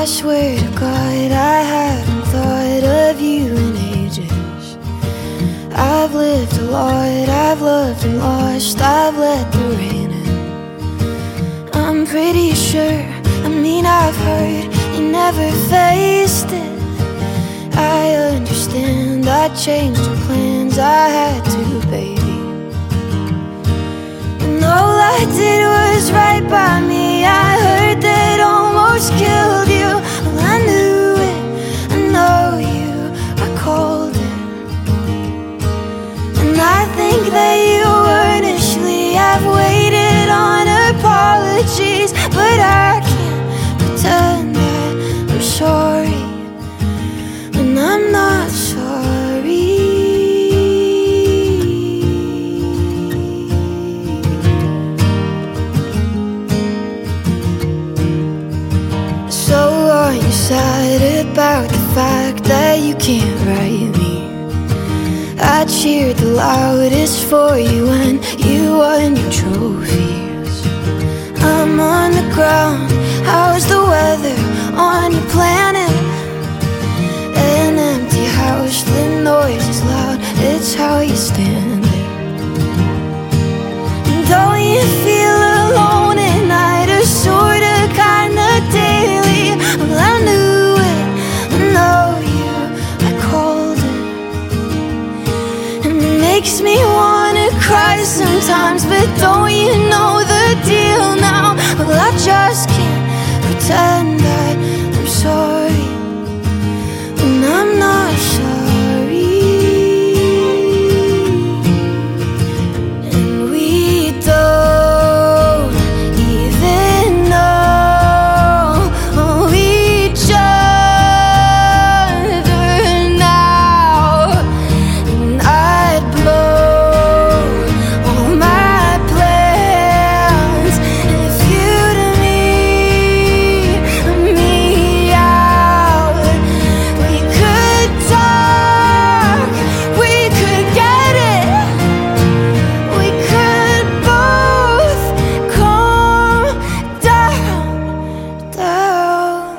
I swear to God, I haven't thought of you in ages. I've lived a lot, I've loved and lost, I've let the rain in. I'm pretty sure, I've heard you never faced it. I understand, I changed your plans, I had to, baby. And all I did was right by me. I heard that almost killed you. Well, I knew it, I know you, I called it. And I think that you earnestly have waited on apologies, but I can't pretend that I'm sorry when I'm not sorry. So are you sad about the fact that you can't write me? I cheered the loudest for you when you won your trophies. I'm on the ground, how's the weather on your planet? An empty house, the noise is loud, it's how you stand it. And don't you feel alone at night, or sorta, kinda daily? Well, I knew it, I know you, I called it. And it makes me wanna cry sometimes, but don't you know the deal now? Well, I just can't pretend that I'm sorry when I'm not sorry. And we don't even know each other now. And I'd blow all my plans if you'd meet me out. We could talk, we could get it, we could both calm down, down.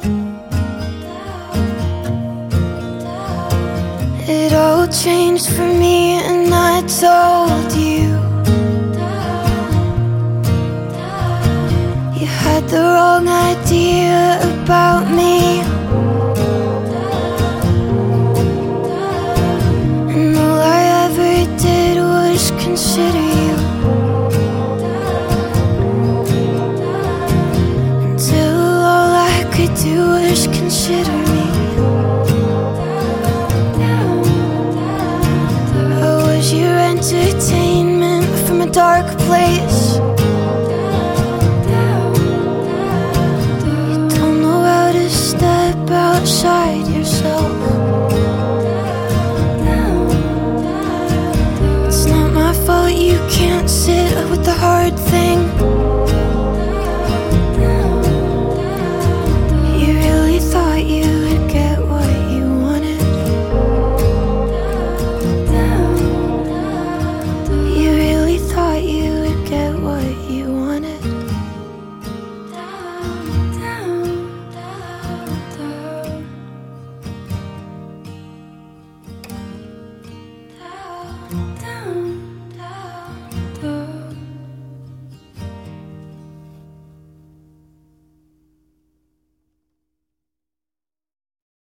It all changed for me and I told you. You had the wrong idea about me, and all I ever did was consider you, until all I could do was consider me. I was your entertainment from a dark place. You don't know how to step outside yourself. It's not my fault you can't sit with the hard thing. You really thought you would get what you wanted. You really thought you would get what you wanted. Down, down, down.